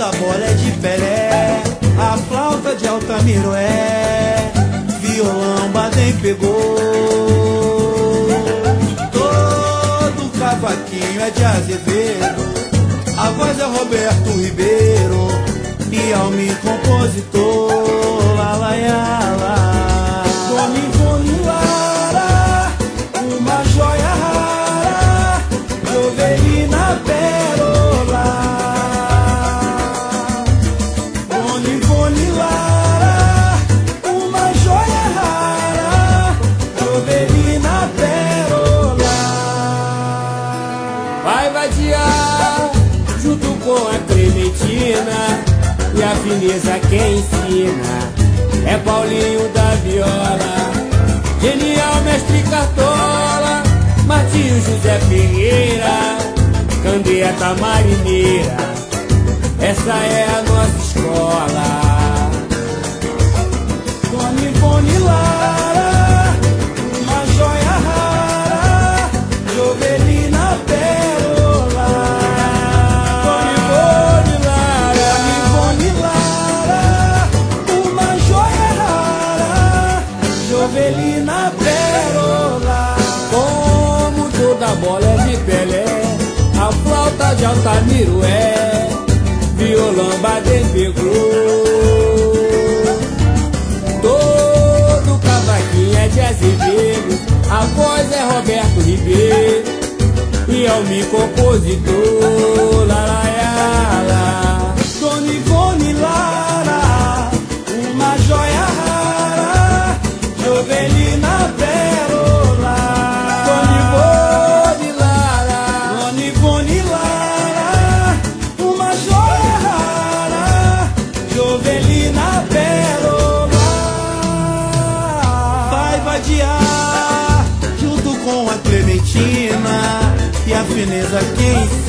da bola é de Pelé, a flauta de Altamiro é, violão Baden pegou, todo cavaquinho é de Azevedo, a voz é Roberto Ribeiro e Almir compositor, lá lá lá lá. Dona Ivone Lara, uma joia rara, Jovelina Pérola. Dona Ivone Lara, uma joia rara, Jovelina Pérola. Vai vadiar junto com a Clementina, e a fineza quem ensina é Paulinho da viola, genial mestre Cartola, Martinho José Ferreira, Candieta Marineira, essa é a nossa escola. Dona Ivone Lara, uma joia rara, Jovelina Pérola. Dona Ivone Lara, uma joia rara, Jovelina Pérola. Como toda bola é de Pelé, a flauta de Altamiro é, violão Baden pegou, todo cavaquinho é de Azevedo, a voz é Roberto Ribeiro e Almir compositor, lá lá lá lá. Dona Ivone Lara, uma joia rara, Jovelina Pérola. Dona Ivone Lara, uma joia rara, Jovelina Pérola. Vai vadiar junto com a Clementina, e a fineza quem